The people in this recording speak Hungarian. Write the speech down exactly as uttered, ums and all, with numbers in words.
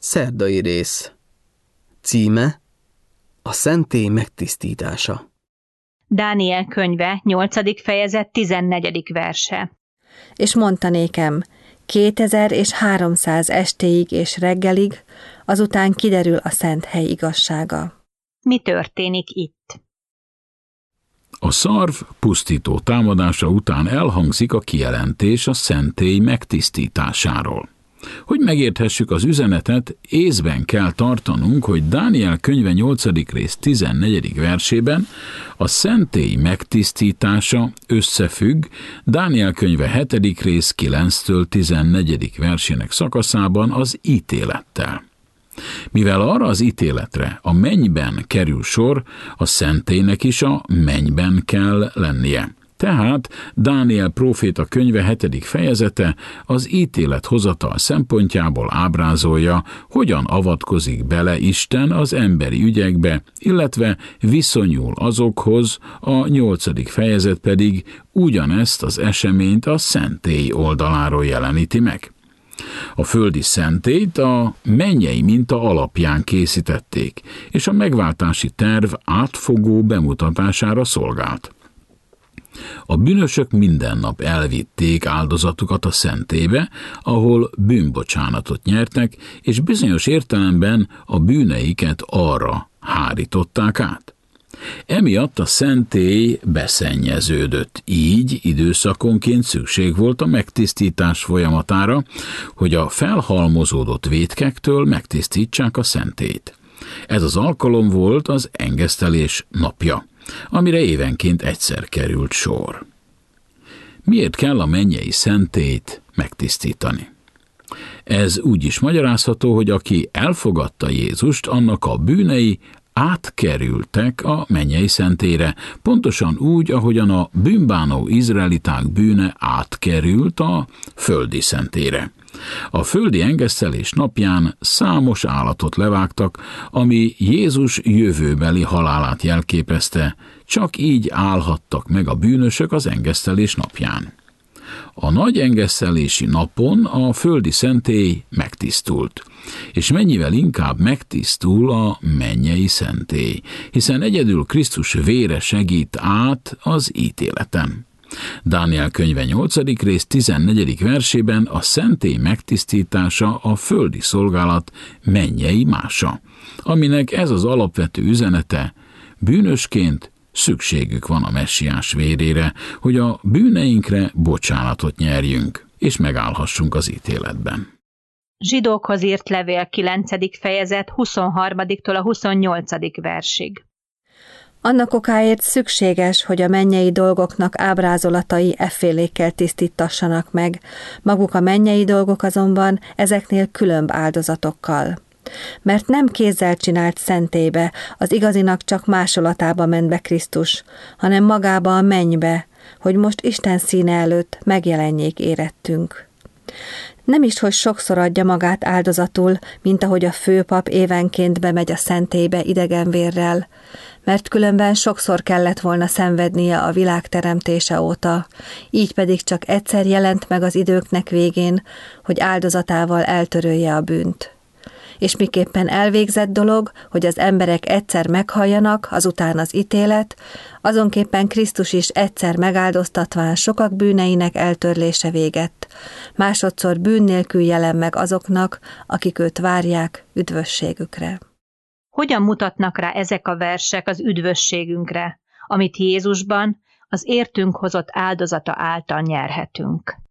Szerdai rész. Címe: A szentély megtisztítása. Dániel könyve, nyolcadik fejezet, tizennegyedik verse. És mondta nékem, kétezer és háromszáz estéig és reggelig, azután kiderül a szent hely igazsága. Mi történik itt? A szarv pusztító támadása után elhangzik a kijelentés a szentély megtisztításáról. Hogy megérthessük az üzenetet, észben kell tartanunk, hogy Dániel könyve nyolcadik rész tizennegyedik versében a szentély megtisztítása összefügg Dániel könyve hetedik rész kilenctől tizennegyedik versének szakaszában az ítélettel. Mivel arra az ítéletre a mennyben kerül sor, a szentélynek is a mennyben kell lennie. Tehát Dániel próféta könyve hetedik fejezete az ítélethozatal szempontjából ábrázolja, hogyan avatkozik bele Isten az emberi ügyekbe, illetve viszonyul azokhoz, a nyolcadik fejezet pedig ugyanezt az eseményt a szentély oldaláról jeleníti meg. A földi szentélyt a mennyei minta alapján készítették, és a megváltási terv átfogó bemutatására szolgált. A bűnösök minden nap elvitték áldozatukat a szentélybe, ahol bűnbocsánatot nyertek, és bizonyos értelemben a bűneiket arra hárították át. Emiatt a szentély beszennyeződött, így időszakonként szükség volt a megtisztítás folyamatára, hogy a felhalmozódott vétkektől megtisztítsák a szentélyt. Ez az alkalom volt az engesztelés napja, amire évenként egyszer került sor. Miért kell a mennyei szentélyt megtisztítani? Ez úgy is magyarázható, hogy aki elfogadta Jézust, annak a bűnei átkerültek a mennyei szentélyre, pontosan úgy, ahogyan a bűnbánó izraeliták bűne átkerült a földi szentélyre. A földi engesztelés napján számos állatot levágtak, ami Jézus jövőbeli halálát jelképezte, csak így állhattak meg a bűnösök az engesztelés napján. A nagy engesztelési napon a földi szentély megtisztult, és mennyivel inkább megtisztul a mennyei szentély, hiszen egyedül Krisztus vére segít át az ítéleten. Dániel könyve nyolcadik rész tizennegyedik versében a szentély megtisztítása a földi szolgálat mennyei mása, aminek ez az alapvető üzenete: bűnösként szükségük van a messiás vérére, hogy a bűneinkre bocsánatot nyerjünk, és megállhassunk az ítéletben. Zsidókhoz írt levél kilencedik fejezet huszonharmadiktól a huszonnyolcadik versig. Annak okáért szükséges, hogy a mennyei dolgoknak ábrázolatai effélékkel tisztítassanak meg, maguk a mennyei dolgok azonban ezeknél különb áldozatokkal. Mert nem kézzel csinált szentélybe, az igazinak csak másolatába ment be Krisztus, hanem magába a mennybe, hogy most Isten színe előtt megjelenjék érettünk. Nem is, hogy sokszor adja magát áldozatul, mint ahogy a főpap évenként bemegy a szentélybe idegenvérrel, mert különben sokszor kellett volna szenvednie a világ teremtése óta, így pedig csak egyszer jelent meg az időknek végén, hogy áldozatával eltörölje a bűnt. És miképpen elvégzett dolog, hogy az emberek egyszer meghalljanak, azután az ítélet, azonképpen Krisztus is egyszer megáldoztatván sokak bűneinek eltörlése végett, másodszor bűn nélkül jelen meg azoknak, akik őt várják üdvösségükre. Hogyan mutatnak rá ezek a versek az üdvösségünkre, amit Jézusban, az értünk hozott áldozata által nyerhetünk?